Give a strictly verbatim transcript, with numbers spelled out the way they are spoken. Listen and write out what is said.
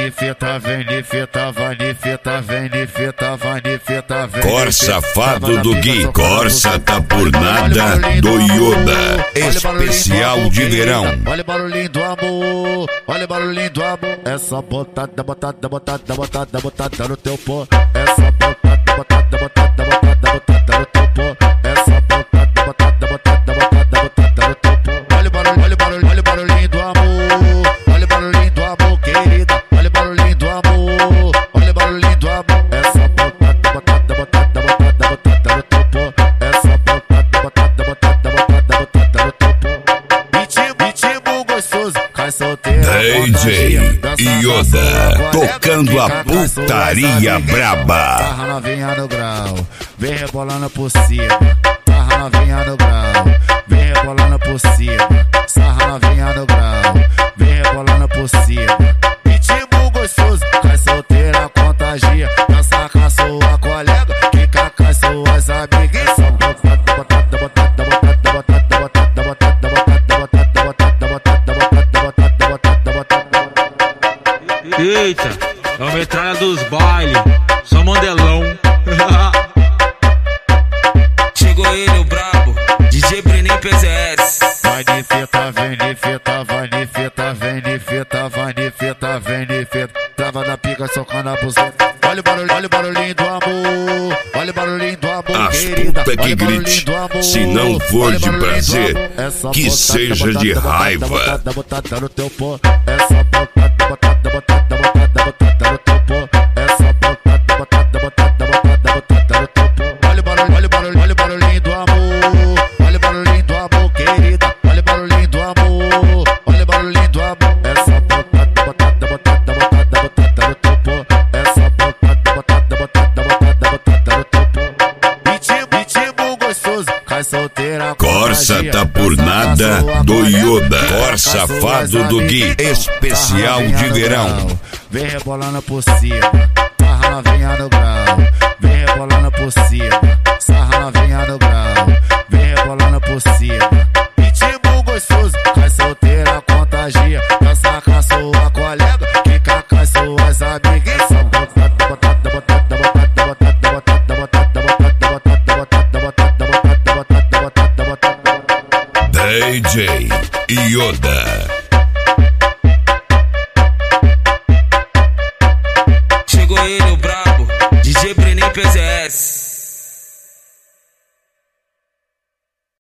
de fita, vem de fita, vai de fita, vem de fita, vai de fita, vem. Cor safado do Gui, Corsa tá por nada do Yoda, especial de verão. Olha o barulhinho do amor, olha o barulhinho do amor. É só botada, botada, botada, botada, botada no teu pó. É só botada, botada, botada, botada, botada no teu pó. É só botada, botada, botada, botada, botada no teu pó. Olha o barulho, olha o barulho, olha o barulhinho do amor. Olha o barulhinho do amor, querida. Olha o barulhinho do amor, olha o barulhinho do amor. É só botada, botada, botada, botada, botada no teu pó. É só botada, botada, botada, botada, botada no teu pó. Ritmo, ritmo gostoso, cai solteira. D J Yoda tocando a putaria braba. Sarra novinha no grau, vem rebolando por cima. Sarra novinha no grau, vem rebolando por cima. Sarra novinha no grau, vem rebolando por cima. Ritmo gostoso, cai solteira, contagia. Dança com a sua colega, fica com as suas amigas. Só botada, botada, botada, botada, botada, botada, botada, botada, botada, botada, botada, botada, botada, botada. Eita, é a metralha dos bailes, só mandelão. Chegou ele, o brabo, D J Breninho P Z S. Vai de fita, vem de fita, vai de fita, vem de fita, vai de fita, vem de fita. Trava da pica, socando a buceta. Olha o barulho, olha o barulhinho do amor. Olha o barulhinho do amor, As querida. puta que grite, se não for de prazer, que seja de raiva. Botada, botada no teu pó. É só botada, botada, botada, botada, botada no teu pó. É só botada, botada, botada, botada, botada no teu pó. Olha o barulho, olha o barulho, olha o barulhinho do amor. Olha o barulhinho do amor, querida. Olha o barulhinho do amor. Olha o barulhinho do amor. É só botada, botada, botada, botada, botada no teu pó. É só botada, botada, botada, botada, botada no teu pó. Ritmo, ritmo gostoso, cai solteira. Corsa tá por nada do Yoda, Cor safado do Gui, especial de verão. Vem rebolando por cima, sarra novinha no grau. Vem rebolando por cima, sarra novinha no grau. Vem rebolando por cima. Ritmo gostoso, cai solteira, contagia. Dança com a sua colega, fica com as suas amigas. Só botada, botada, botada, botada, botada, botada, botada, botada, botada, botada, botada, botada, botada, botada, botada. D J Yoda.